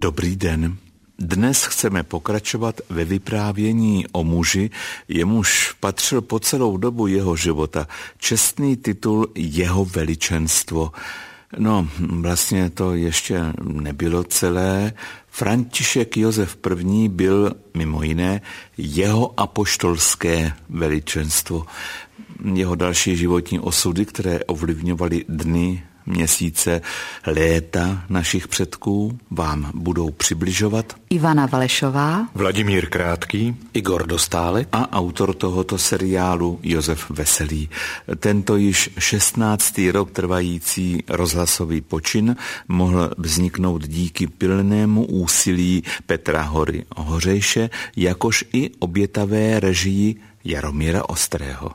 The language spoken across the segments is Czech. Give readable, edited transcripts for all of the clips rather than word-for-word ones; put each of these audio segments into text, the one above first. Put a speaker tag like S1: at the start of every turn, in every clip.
S1: Dobrý den. Dnes chceme pokračovat ve vyprávění o muži, jemuž patřil po celou dobu jeho života čestný titul Jeho veličenstvo. No, vlastně to ještě nebylo celé. František Josef I. byl mimo jiné jeho apoštolské veličenstvo. Jeho další životní osudy, které ovlivňovaly dny, měsíce, léta našich předků, vám budou přibližovat
S2: Ivana Valešová,
S3: Vladimír Krátký,
S4: Igor Dostálek
S1: a autor tohoto seriálu Josef Veselý. Tento již 16. rok trvající rozhlasový počin mohl vzniknout díky pilnému úsilí Petra Hory Hořejše, jakož i obětavé režii Jaromíra Ostrého.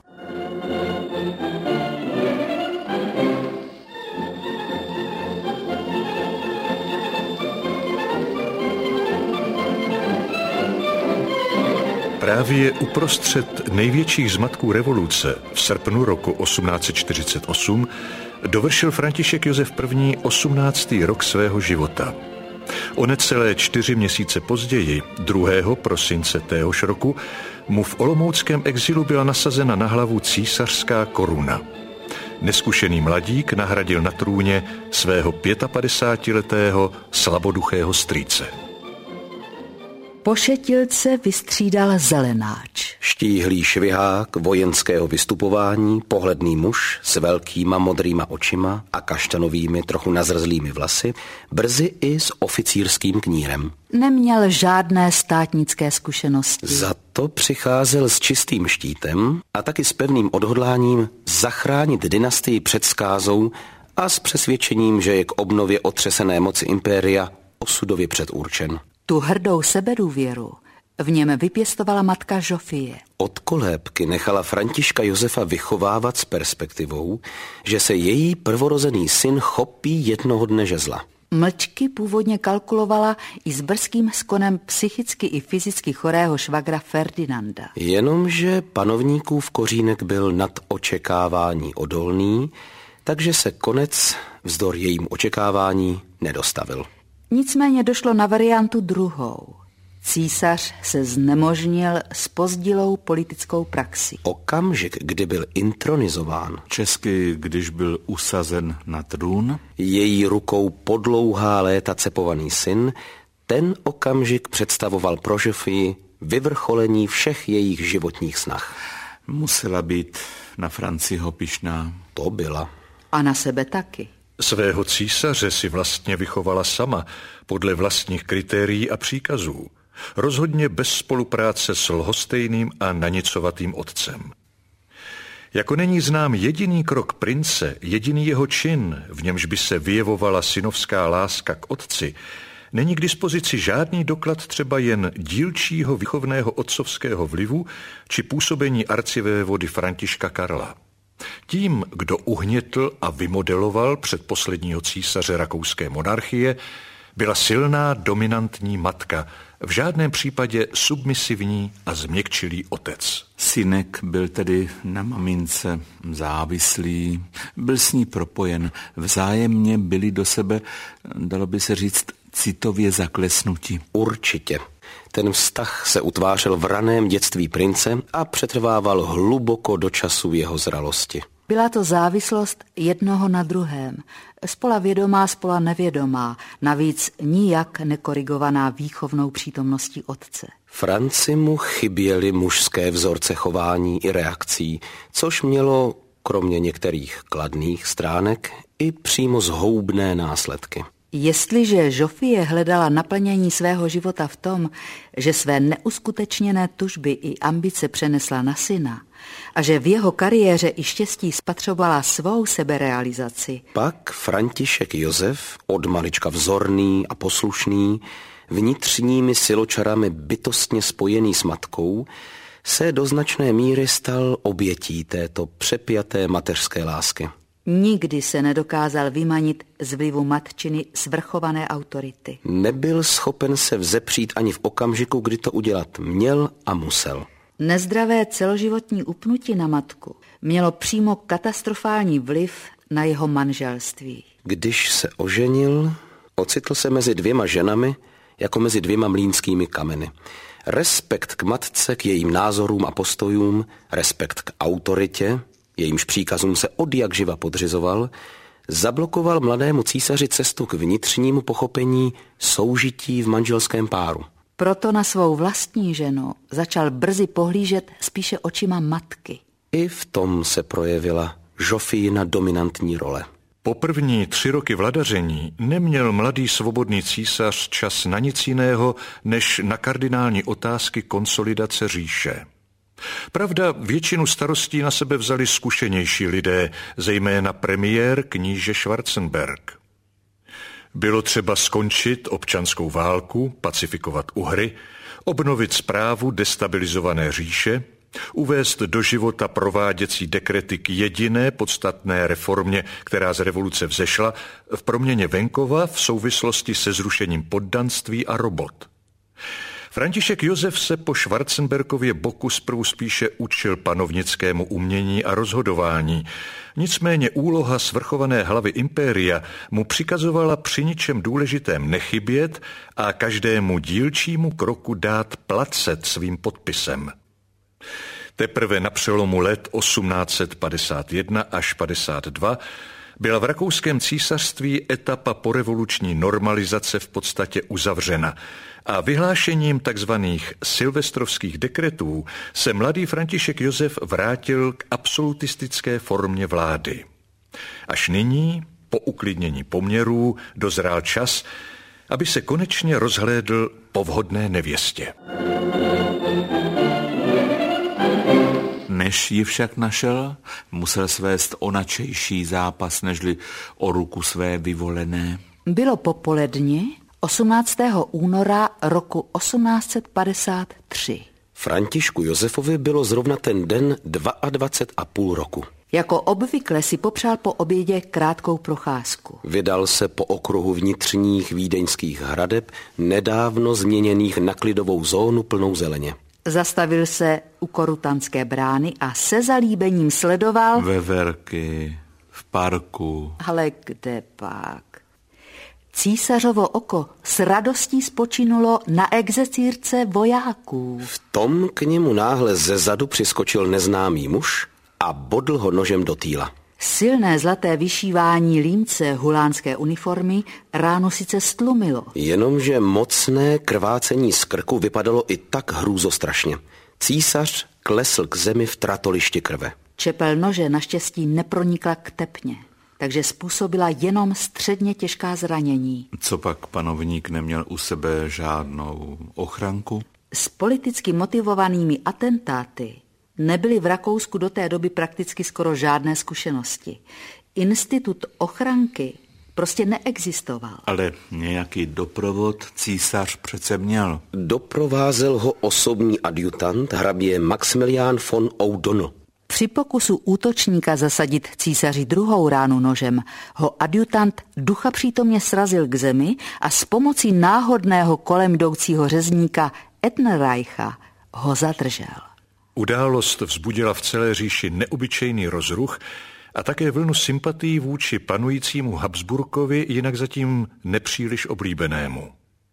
S3: Právě uprostřed největších zmatků revoluce v srpnu roku 1848 dovršil František Josef I. 18. rok svého života. O necelé 4 měsíce později, 2. prosince téhož roku, mu v olomouckém exilu byla nasazena na hlavu císařská koruna. Neskušený mladík nahradil na trůně svého 55letého slaboduchého strýce.
S2: Pošetilce vystřídal zelenáč.
S4: Štíhlý švihák vojenského vystupování, pohledný muž s velkýma modrýma očima a kaštanovými trochu nazrzlými vlasy, brzy i s oficírským knírem.
S2: Neměl žádné státnické zkušenosti.
S4: Za to přicházel s čistým štítem a taky s pevným odhodláním zachránit dynastii před zkázou a s přesvědčením, že je k obnově otřesené moci impéria osudově předurčen.
S2: Tu hrdou sebedůvěru v něm vypěstovala matka Žofie.
S4: Od kolébky nechala Františka Josefa vychovávat s perspektivou, že se její prvorozený syn chopí jednoho dne žezla.
S2: Mlčky původně kalkulovala i s brzkým skonem psychicky i fyzicky chorého švagra Ferdinanda.
S4: Jenomže panovníkův kořínek byl nad očekávání odolný, takže se konec vzdor jejím očekávání nedostavil.
S2: Nicméně došlo na variantu druhou. Císař se znemožnil zpozdilou politickou praxi.
S4: Okamžik, kdy byl intronizován,
S1: česky, když byl usazen na trůn,
S4: její rukou po dlouhá léta cepovaný syn, ten okamžik představoval pro Žofii vyvrcholení všech jejich životních snah.
S1: Musela být na Franciho pyšná.
S4: To byla.
S2: A na sebe taky.
S3: Svého císaře si vlastně vychovala sama, podle vlastních kritérií a příkazů. Rozhodně bez spolupráce s lhostejným a nanicovatým otcem. Jako není znám jediný krok prince, jediný jeho čin, v němž by se vyjevovala synovská láska k otci, není k dispozici žádný doklad třeba jen dílčího výchovného otcovského vlivu či působení arcivévody Františka Karla. Tím, kdo uhnětl a vymodeloval předposledního císaře rakouské monarchie, byla silná dominantní matka, v žádném případě submisivní a změkčilý otec.
S1: Synek byl tedy na mamince závislý, byl s ní propojen, vzájemně byli do sebe, dalo by se říct, citově zaklesnuti.
S4: Určitě. Ten vztah se utvářel v raném dětství prince a přetrvával hluboko do času jeho zralosti.
S2: Byla to závislost jednoho na druhém, spola vědomá, spola nevědomá, navíc nijak nekorigovaná výchovnou přítomností otce.
S4: Franci mu chyběly mužské vzorce chování i reakcí, což mělo, kromě některých kladných stránek, i přímo zhoubné následky.
S2: Jestliže Žofie hledala naplnění svého života v tom, že své neuskutečněné tužby i ambice přenesla na syna a že v jeho kariéře i štěstí spatřovala svou seberealizaci,
S4: pak František Josef, od malička vzorný a poslušný, vnitřními siločarami bytostně spojený s matkou, se do značné míry stal obětí této přepjaté mateřské lásky.
S2: Nikdy se nedokázal vymanit z vlivu matčiny svrchované autority.
S4: Nebyl schopen se vzepřít ani v okamžiku, kdy to udělat měl a musel.
S2: Nezdravé celoživotní upnutí na matku mělo přímo katastrofální vliv na jeho manželství.
S4: Když se oženil, ocitl se mezi dvěma ženami, jako mezi dvěma mlýnskými kameny. Respekt k matce, k jejím názorům a postojům, respekt k autoritě, jejímž příkazům se odjakživa podřizoval, zablokoval mladému císaři cestu k vnitřnímu pochopení soužití v manželském páru.
S2: Proto na svou vlastní ženu začal brzy pohlížet spíše očima matky.
S4: I v tom se projevila Žofijina dominantní role.
S3: Po první 3 roky vladaření neměl mladý svobodný císař čas na nic jiného, než na kardinální otázky konsolidace říše. Pravda, většinu starostí na sebe vzali zkušenější lidé, zejména premiér kníže Schwarzenberg. Bylo třeba skončit občanskou válku, pacifikovat Uhry, obnovit správu destabilizované říše, uvést do života prováděcí dekrety k jediné podstatné reformě, která z revoluce vzešla, v proměně venkova v souvislosti se zrušením poddanství a robot. František Josef se po Schwarzenbergově boku zprvu spíše učil panovnickému umění a rozhodování. Nicméně úloha svrchované hlavy impéria mu přikazovala při ničem důležitém nechybět a každému dílčímu kroku dát placet svým podpisem. Teprve na přelomu let 1851 až 52 byla v rakouském císařství etapa porevoluční normalizace v podstatě uzavřena a vyhlášením takzvaných silvestrovských dekretů se mladý František Josef vrátil k absolutistické formě vlády. Až nyní, po uklidnění poměrů, dozrál čas, aby se konečně rozhlédl po vhodné nevěstě.
S1: Než ji však našel, musel svést onačejší zápas, nežli o ruku své vyvolené.
S2: Bylo popoledni 18. února roku 1853.
S4: Františku Josefovi bylo zrovna ten den 22,5 roku.
S2: Jako obvykle si popřál po obědě krátkou procházku.
S4: Vydal se po okruhu vnitřních vídeňských hradeb, nedávno změněných na klidovou zónu plnou zeleně.
S2: Zastavil se u Korutanské brány a se zalíbením sledoval
S1: veverky v parku.
S2: Ale kde pak? Císařovo oko s radostí spočinulo na execírce vojáků.
S4: V tom k němu náhle zezadu přiskočil neznámý muž a bodl ho nožem do týla.
S2: Silné zlaté vyšívání límce hulánské uniformy ránu sice stlumilo.
S4: Jenomže mocné krvácení z krku vypadalo i tak hrůzostrašně. Císař klesl k zemi v tratolišti krve.
S2: Čepel nože naštěstí nepronikla k tepně, takže způsobila jenom středně těžká zranění.
S1: Co pak panovník neměl u sebe žádnou ochranku?
S2: S politicky motivovanými atentáty nebyly v Rakousku do té doby prakticky skoro žádné zkušenosti. Institut ochranky prostě neexistoval.
S1: Ale nějaký doprovod císař přece měl.
S4: Doprovázel ho osobní adjutant hrabě Maximilián von O'Donnell.
S2: Při pokusu útočníka zasadit císaři druhou ránu nožem ho adjutant ducha přítomně srazil k zemi a s pomocí náhodného kolem jdoucího řezníka Ettenreicha ho zadržel.
S3: Událost vzbudila v celé říši neobyčejný rozruch a také vlnu sympatií vůči panujícímu Habsburkovi, jinak zatím nepříliš oblíbenému.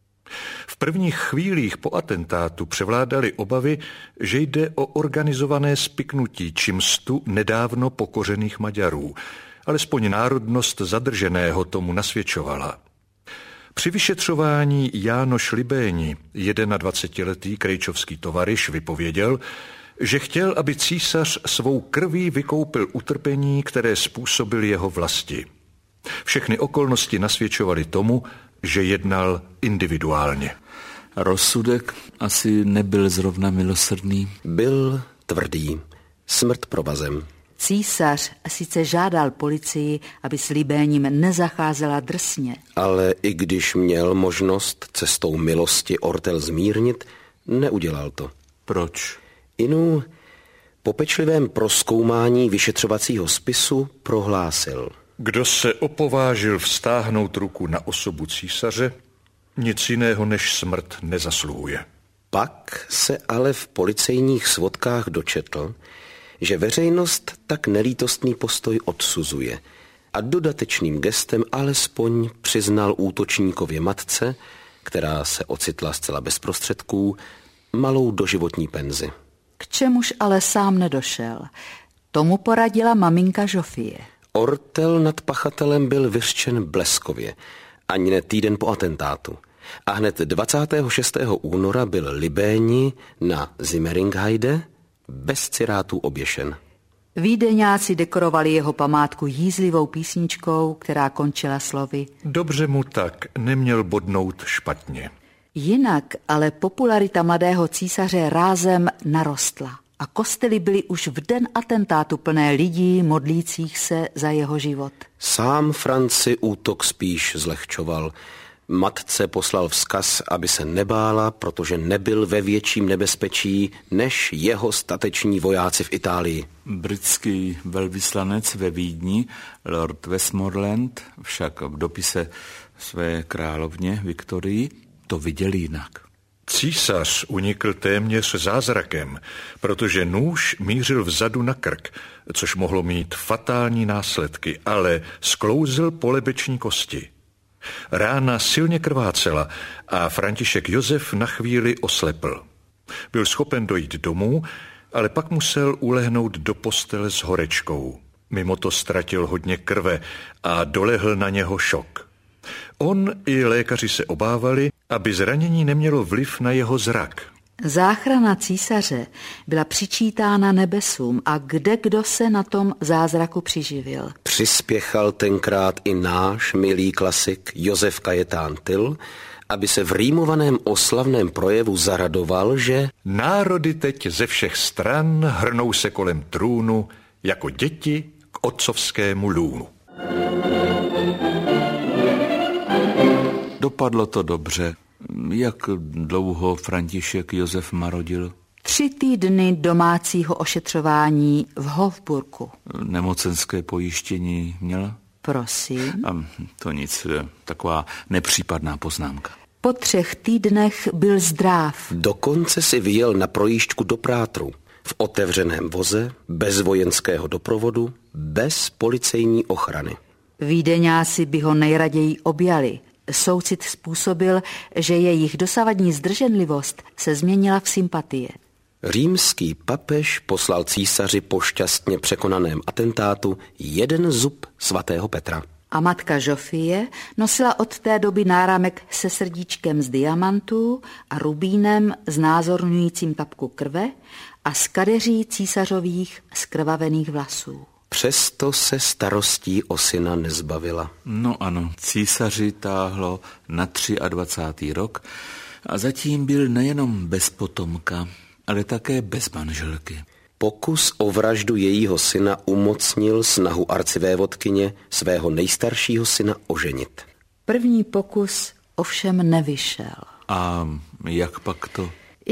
S3: V prvních chvílích po atentátu převládaly obavy, že jde o organizované spiknutí či mstu nedávno pokořených Maďarů, alespoň národnost zadrženého tomu nasvědčovala. Při vyšetřování Jánoš Libéni, 21letý krejčovský tovaryš, vypověděl, že chtěl, aby císař svou krví vykoupil utrpení, které způsobil jeho vlasti. Všechny okolnosti nasvědčovaly tomu, že jednal individuálně.
S1: Rozsudek asi nebyl zrovna milosrdný.
S4: Byl tvrdý. Smrt provazem.
S2: Císař sice žádal policii, aby s Libéním nezacházela drsně.
S4: Ale i když měl možnost cestou milosti ortel zmírnit, neudělal to.
S1: Proč?
S4: Inu po pečlivém prozkoumání vyšetřovacího spisu prohlásil:
S3: Kdo se opovážil vztáhnout ruku na osobu císaře, nic jiného než smrt nezasluhuje.
S4: Pak se ale v policejních svodkách dočetl, že veřejnost tak nelítostný postoj odsuzuje a dodatečným gestem alespoň přiznal útočníkově matce, která se ocitla zcela bez prostředků, malou doživotní penzi.
S2: K čemuž ale sám nedošel. Tomu poradila maminka Žofie.
S4: Ortel nad pachatelem byl vyřčen bleskově, ani ne týden po atentátu. A hned 26. února byl Libéni na Zimmeringheide bez cirátů oběšen.
S2: Vídeňáci dekorovali jeho památku jízlivou písničkou, která končila slovy:
S3: Dobře mu tak, neměl bodnout špatně.
S2: Jinak ale popularita mladého císaře rázem narostla a kostely byly už v den atentátu plné lidí modlících se za jeho život.
S4: Sám Franci útok spíš zlehčoval. Matce poslal vzkaz, aby se nebála, protože nebyl ve větším nebezpečí než jeho stateční vojáci v Itálii.
S1: Britský velvyslanec ve Vídni, lord Westmoreland, však v dopise své královně Viktorii to viděl jinak.
S3: Císař unikl téměř zázrakem, protože nůž mířil vzadu na krk, což mohlo mít fatální následky, ale sklouzl po lebeční kosti. Rána silně krvácela a František Josef na chvíli oslepl. Byl schopen dojít domů, ale pak musel ulehnout do postele s horečkou. Mimo to ztratil hodně krve a dolehl na něho šok. On i lékaři se obávali, aby zranění nemělo vliv na jeho zrak.
S2: Záchrana císaře byla přičítána nebesům a kdo se na tom zázraku přiživil.
S4: Přispěchal tenkrát i náš milý klasik Josef Kajetán Tyll, aby se v rýmovaném oslavném projevu zaradoval, že
S3: národy teď ze všech stran hrnou se kolem trůnu jako děti k otcovskému lůnu.
S1: Dopadlo to dobře. Jak dlouho František Josef marodil?
S2: 3 týdny domácího ošetřování v Hofburku.
S1: Nemocenské pojištění měl?
S2: Prosím.
S1: To nic, taková nepřípadná poznámka.
S2: Po 3 týdnech byl zdráv.
S4: Dokonce si vyjel na projížďku do Prátru. V otevřeném voze, bez vojenského doprovodu, bez policejní ochrany.
S2: Vídeňáci by ho nejraději objali. Soucit způsobil, že jejich dosavadní zdrženlivost se změnila v sympatie.
S4: Římský papež poslal císaři po šťastně překonaném atentátu 1 zub svatého Petra.
S2: A matka Žofie nosila od té doby náramek se srdíčkem z diamantů a rubínem znázorňujícím kapku krve a z kadeří císařových skrvavených vlasů.
S4: Přesto se starostí o syna nezbavila.
S1: No ano, císaři táhlo na 23. rok a zatím byl nejenom bez potomka, ale také bez manželky.
S4: Pokus o vraždu jejího syna umocnil snahu arcivévodkyně svého nejstaršího syna oženit.
S2: První pokus ovšem nevyšel.
S1: A jak pak to?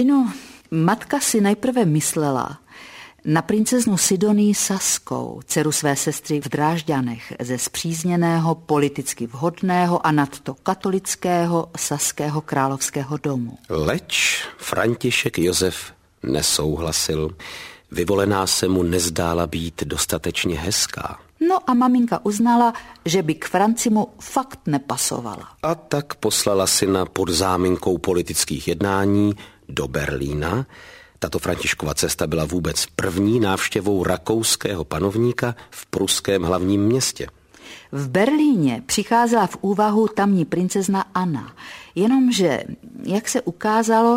S2: Matka si nejprve myslela na princeznu Sidonii Saskou, dceru své sestry v Drážďanech, ze spřízněného, politicky vhodného a nadto katolického saského královského domu.
S4: Leč František Josef nesouhlasil. Vyvolená se mu nezdála být dostatečně hezká.
S2: No a maminka uznala, že by k Francimu fakt nepasovala.
S4: A tak poslala syna pod záminkou politických jednání do Berlína. Tato Františkova cesta byla vůbec první návštěvou rakouského panovníka v pruském hlavním městě.
S2: V Berlíně přicházela v úvahu tamní princezna Anna, jenomže, jak se ukázalo,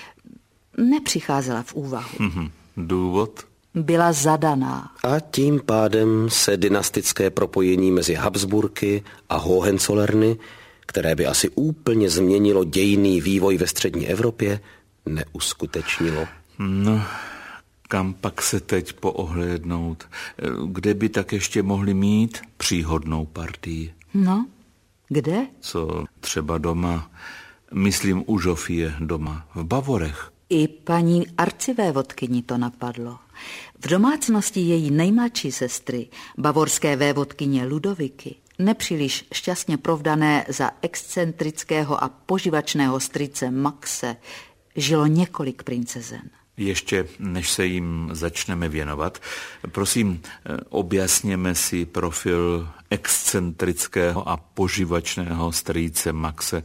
S2: nepřicházela v úvahu.
S1: Důvod?
S2: Byla zadaná.
S4: A tím pádem se dynastické propojení mezi Habsburky a Hohenzollerny, které by asi úplně změnilo dějinný vývoj ve střední Evropě, neuskutečnilo.
S1: No, kam pak se teď poohlédnout? Kde by tak ještě mohli mít příhodnou partii?
S2: No, kde?
S1: Co třeba doma, myslím u Žofie doma, v Bavorech.
S2: I paní arcivévodkyni to napadlo. V domácnosti její nejmladší sestry, bavorské vévodkyně Ludoviky, nepříliš šťastně provdané za excentrického a poživačného strýce Maxe, žilo několik princezen.
S1: Ještě než se jim začneme věnovat, prosím, objasněme si profil excentrického a poživačného strýce Maxe.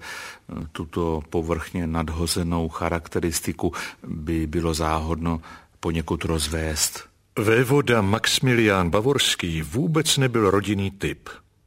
S1: Tuto povrchně nadhozenou charakteristiku by bylo záhodno poněkud rozvést.
S3: Vévoda Maxmilián Bavorský vůbec nebyl rodinný typ.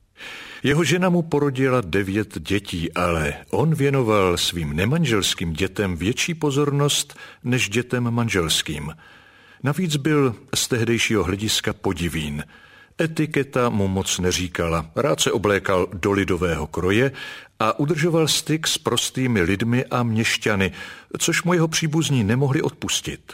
S3: Jeho žena mu porodila 9 dětí, ale on věnoval svým nemanželským dětem větší pozornost než dětem manželským. Navíc byl z tehdejšího hlediska podivín. Etiketa mu moc neříkala, rád se oblékal do lidového kroje a udržoval styk s prostými lidmi a měšťany, což mu jeho příbuzní nemohli odpustit.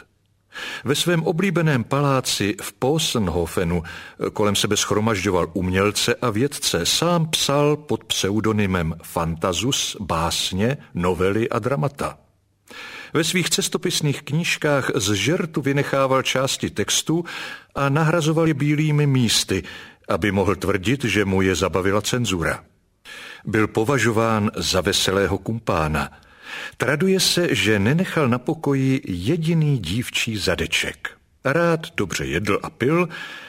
S3: Ve svém oblíbeném paláci v Possenhofenu kolem sebe shromažďoval umělce a vědce, sám psal pod pseudonymem Fantazus básně, novely a dramata. Ve svých cestopisných knížkách z žertu vynechával části textu a nahrazoval je bílými místy, aby mohl tvrdit, že mu je zabavila cenzura. Byl považován za veselého kumpána. Traduje se, že nenechal na pokoji jediný dívčí zadeček. Rád dobře jedl a pil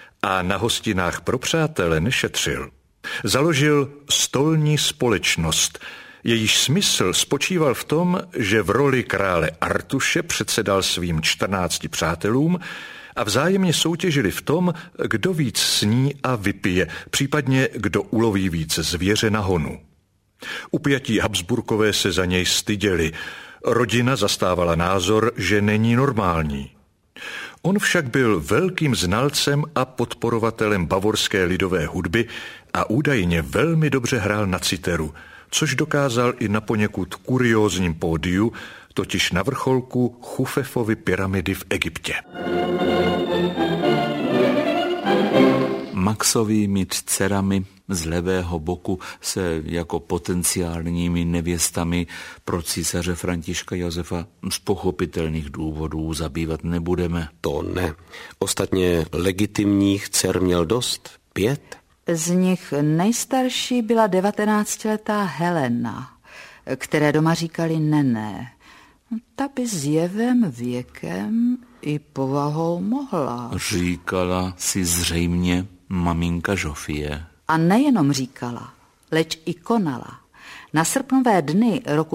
S3: a na hostinách pro přátele nešetřil. Založil stolní společnost. Jejíž smysl spočíval v tom, že v roli krále Artuše předsedal svým 14 přátelům a vzájemně soutěžili v tom, kdo víc sní a vypije, případně kdo uloví víc zvěře na honu. Upjatí Habsburkové se za něj styděli. Rodina zastávala názor, že není normální. On však byl velkým znalcem a podporovatelem bavorské lidové hudby a údajně velmi dobře hrál na citeru, což dokázal i na poněkud kuriózním pódiu, totiž na vrcholku Chufefovy pyramidy v Egyptě.
S1: Maxovými dcerami z levého boku se jako potenciálními nevěstami pro císaře Františka Josefa z pochopitelných důvodů zabývat nebudeme.
S4: To ne. Ostatně legitimních dcer měl dost, 5.
S2: Z nich nejstarší byla 19letá Helena, které doma říkali Nené. Ta by zjevem, věkem i povahou mohla.
S1: Říkala si zřejmě maminka Žofie.
S2: A nejenom říkala, leč i konala. Na srpnové dny roku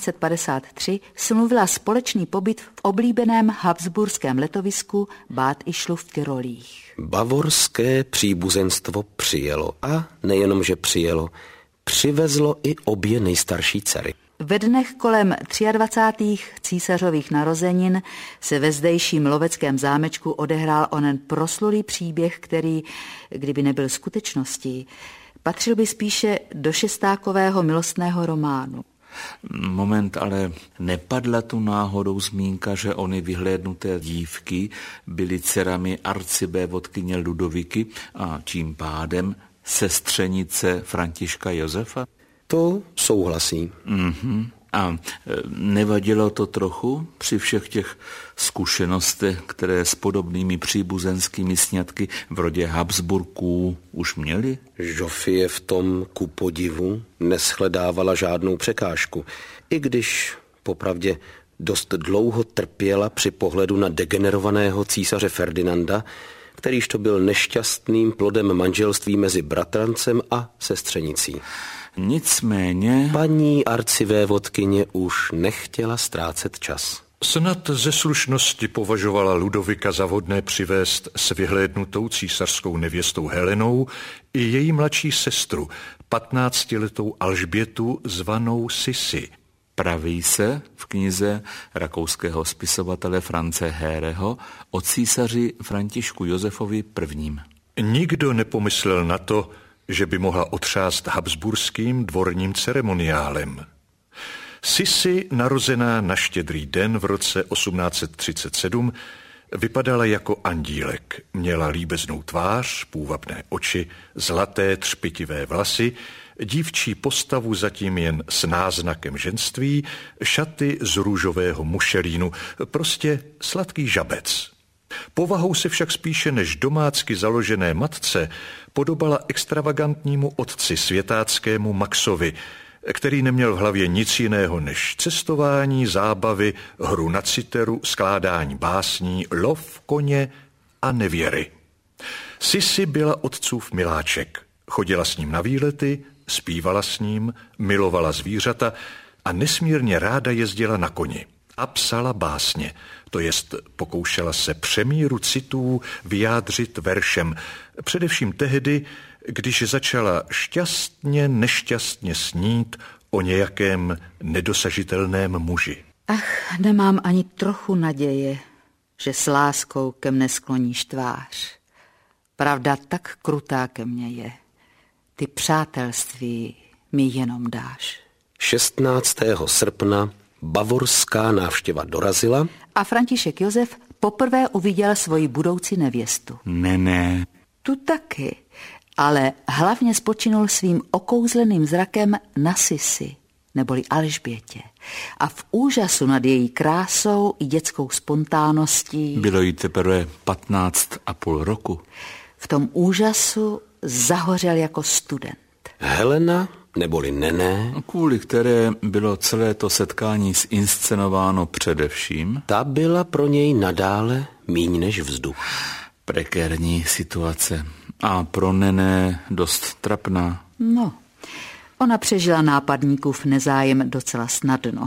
S2: 1853 smluvila společný pobyt v oblíbeném habsburském letovisku Bad Ischl v Tyrolích.
S4: Bavorské příbuzenstvo přijelo a nejenom, že přijelo, přivezlo i obě nejstarší dcery.
S2: Ve dnech kolem 23. císařových narozenin se ve zdejším loveckém zámečku odehrál onen proslulý příběh, který, kdyby nebyl skutečností, patřil by spíše do šestákového milostného románu.
S1: Moment, ale nepadla tu náhodou zmínka, že ony vyhlédnuté dívky byly dcerami arcivévodkyně Ludoviky a tím pádem sestřenice Františka Josefa?
S4: To souhlasí.
S1: A nevadilo to trochu při všech těch zkušenostech, které s podobnými příbuzenskými sňatky v rodě Habsburků už měli?
S4: Žofie v tom ku podivu neschledávala žádnou překážku, i když popravdě dost dlouho trpěla při pohledu na degenerovaného císaře Ferdinanda, kterýž to byl nešťastným plodem manželství mezi bratrancem a sestřenicí.
S1: Nicméně
S4: paní arcivévodkyně už nechtěla ztrácet čas.
S3: Snad ze slušnosti považovala Ludovika za vhodné přivést s vyhlédnutou císařskou nevěstou Helenou i její mladší sestru, 15letou Alžbětu zvanou Sisi.
S1: Praví se v knize rakouského spisovatele France Héreho o císaři Františku Josefovi I.
S3: Nikdo nepomyslel na to, že by mohla otřást habsburským dvorním ceremoniálem. Sisi, narozená na Štědrý den v roce 1837, vypadala jako andílek. Měla líbeznou tvář, půvabné oči, zlaté třpitivé vlasy, dívčí postavu zatím jen s náznakem ženství, šaty z růžového mušelínu, prostě sladký žabec. Povahou se však spíše než domácky založené matce podobala extravagantnímu otci světáckému Maxovi, který neměl v hlavě nic jiného než cestování, zábavy, hru na citeru, skládání básní, lov koně a nevěry. Sisi byla otcův miláček. Chodila s ním na výlety, zpívala s ním, milovala zvířata a nesmírně ráda jezdila na koni a psala básně, to jest pokoušela se přemíru citů vyjádřit veršem, především tehdy, když začala šťastně, nešťastně snít o nějakém nedosažitelném muži.
S2: Ach, nemám ani trochu naděje, že s láskou ke mne skloníš tvář. Pravda tak krutá ke mně je. Ty přátelství mi jenom dáš.
S4: 16. srpna bavorská návštěva dorazila
S2: a František Josef poprvé uviděl svoji budoucí nevěstu.
S1: Ne.
S2: Tu taky, ale hlavně spočinul svým okouzleným zrakem na Sisi, neboli Alžbětě. A v úžasu nad její krásou i dětskou spontánností...
S1: Bylo jí teprve 15,5 roku.
S2: V tom úžasu zahořel jako student.
S4: Helena, neboli Nené,
S1: Kvůli které bylo celé to setkání zinscenováno především.
S4: ta byla pro něj nadále míň než vzduch.
S1: Prekérní situace. A pro Nené dost trapná.
S2: No, ona přežila nápadníkův nezájem docela snadno.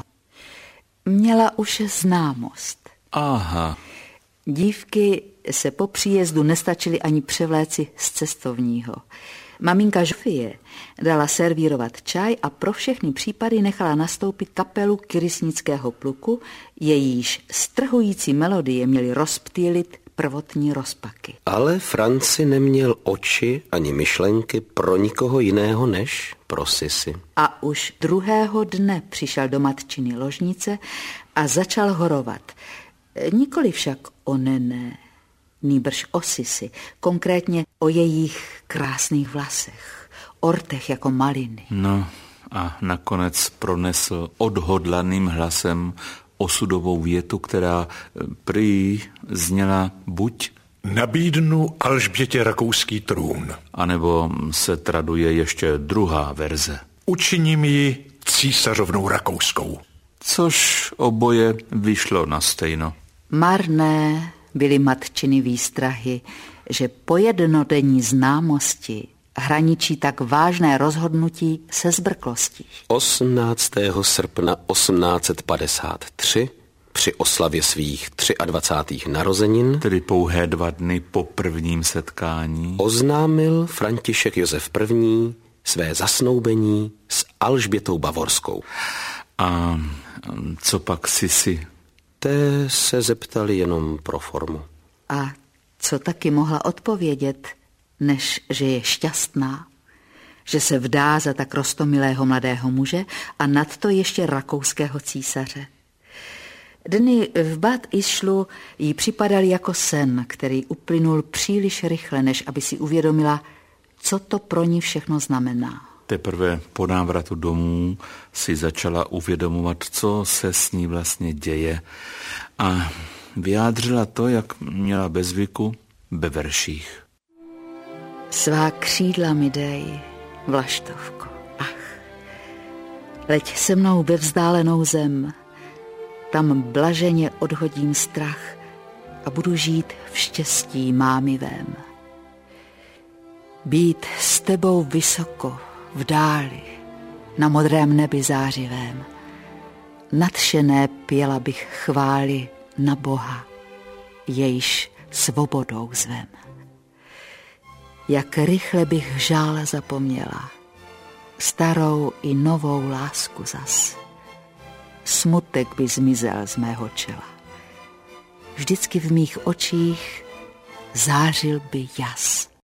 S2: Měla už známost.
S1: Aha.
S2: Dívky se po příjezdu nestačily ani převléci z cestovního. Maminka Žofie dala servírovat čaj a pro všechny případy nechala nastoupit kapelu Kyrysnického pluku, jejíž strhující melodie měly rozptýlit prvotní rozpaky.
S4: Ale Franci neměl oči ani myšlenky pro nikoho jiného než pro Sisi.
S2: A už druhého dne přišel do matčiny ložnice a začal horovat. Nikoli však o Nené, nýbrž o Sisi, konkrétně o jejich krásných vlasech, ortech jako maliny.
S1: No a nakonec pronesl odhodlaným hlasem osudovou větu, která prý zněla buď
S3: Nabídnu Alžbětě rakouský trůn.
S1: anebo se traduje ještě druhá verze.
S3: Učiním ji císařovnou rakouskou.
S1: Což oboje vyšlo na stejno.
S2: Marné byly matčiny výstrahy, že po jednodenní známosti hraničí tak vážné rozhodnutí se zbrklostí.
S4: 18. srpna 1853 při oslavě svých 23. narozenin
S1: Tedy pouhé 2 dny po prvním setkání.
S4: oznámil František Josef I. své zasnoubení s Alžbětou Bavorskou.
S1: A co pak Sisi?
S4: Té se zeptali jenom pro formu.
S2: A co taky mohla odpovědět, než že je šťastná, že se vdá za tak roztomilého mladého muže a nadto ještě rakouského císaře. Dny v Bad Ischlu jí připadaly jako sen, který uplynul příliš rychle, než aby si uvědomila, co to pro ní všechno znamená.
S1: Teprve po návratu domů si začala uvědomovat, co se s ní vlastně děje a vyjádřila to, jak měla bez zvyku, ve verších.
S2: Svá křídla mi dej, vlaštovko, ach. Leď se mnou ve vzdálenou zem, tam blaženě odhodím strach a budu žít v štěstí mámivém. Být s tebou vysoko, v dáli, na modrém nebi zářivém. Nadšené pěla bych chvály na Boha, jejž svobodou zvem. Jak rychle bych žála zapomněla, starou i novou lásku zas. Smutek by zmizel z mého čela. Vždycky v mých očích zářil by jas.